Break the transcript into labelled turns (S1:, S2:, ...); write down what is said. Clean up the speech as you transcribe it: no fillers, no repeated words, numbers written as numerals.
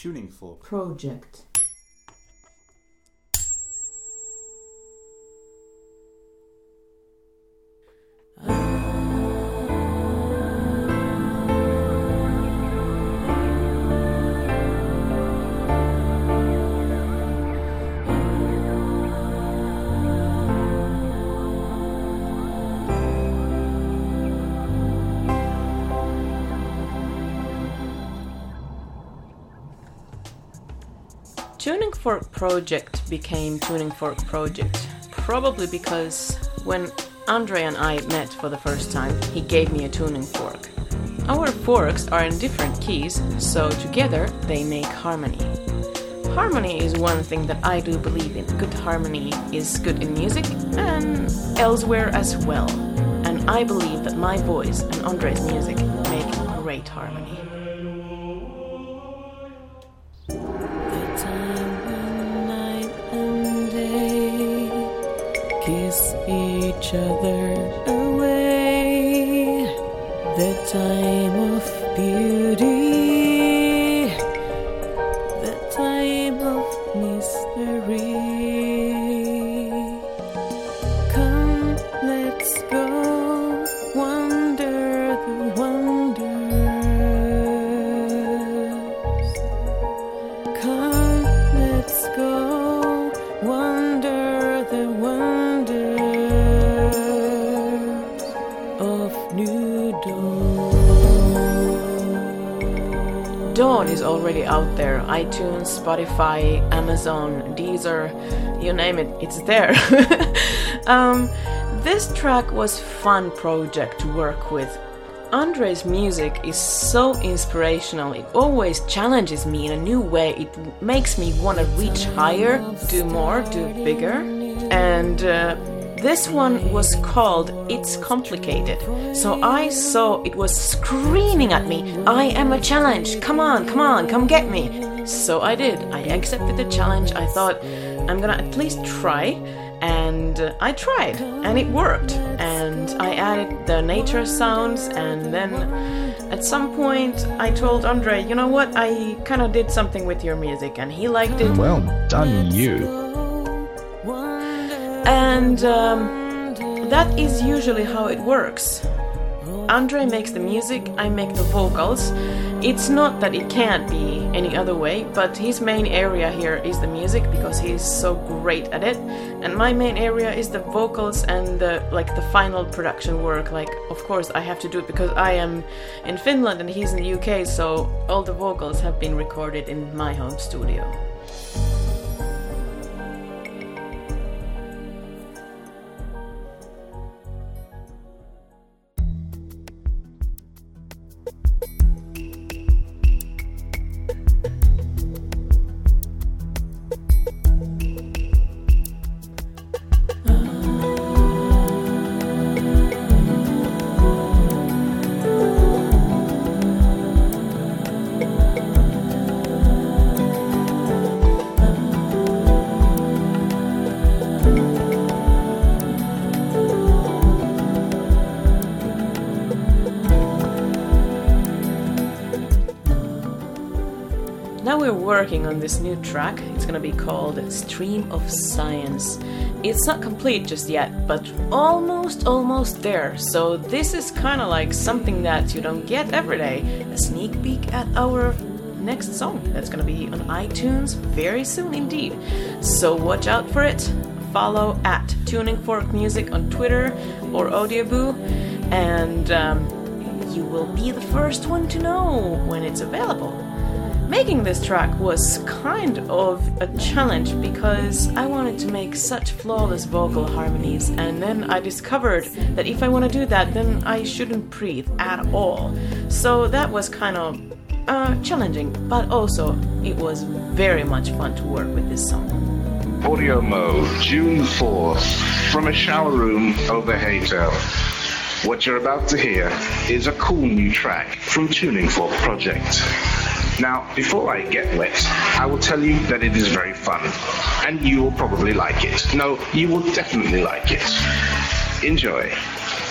S1: Tuning Fork
S2: Project. Tuning Fork Project became Tuning Fork Project probably because when Andre and I met for the first time, he gave me a tuning fork. Our forks are in different keys, so together they make harmony. Harmony is one thing that I do believe in. Good harmony is good in music and elsewhere as well. And I believe that my voice and Andre's music make great harmony.
S3: Kiss each other away, the time of beauty, the time of mystery. Come, let's go, wonder the wonders. Come, let's go, wonder the wonders.
S2: Dawn is already out there. iTunes, Spotify, Amazon, Deezer, you name it, it's there. This track was fun project to work with. Andre's music is so inspirational. It always challenges me in a new way. It makes me want to reach higher, do more, do bigger. And this one was called It's Complicated. So I saw it was screaming at me, I am a challenge, come on, come get me. So I did. I accepted the challenge. I thought, I'm gonna at least try. And I tried, and it worked. And I added the nature sounds, and then at some point I told Andre, you know what, I kind of did something with your music, and he liked it.
S4: Well done, you.
S2: And that is usually how it works. Andre makes the music, I make the vocals. It's not that it can't be any other way, but his main area here is the music because he's so great at it. And my main area is the vocals and the final production work. Of course I have to do it because I am in Finland and he's in the UK, so all the vocals have been recorded in my home studio. Now we're working on this new track. It's gonna be called Stream of Science. It's not complete just yet, but almost there. So this is kind of like something that you don't get every day. A sneak peek at our next song that's gonna be on iTunes very soon indeed. So watch out for it. Follow at Tuning Fork Music on Twitter or Audioboo, and you will be the first one to know when it's available. Making this track was kind of a challenge because I wanted to make such flawless vocal harmonies, and then I discovered that if I want to do that, then I shouldn't breathe at all. So that was kind of challenging, but also it was very much fun to work with this song.
S5: Audio Mo, June 4th, from a shower room over Haytel. What you're about to hear is a cool new track from Tuning Fork Project. Now, before I get wet, I will tell you that it is very fun, and you will probably like it. No, you will definitely like it. Enjoy.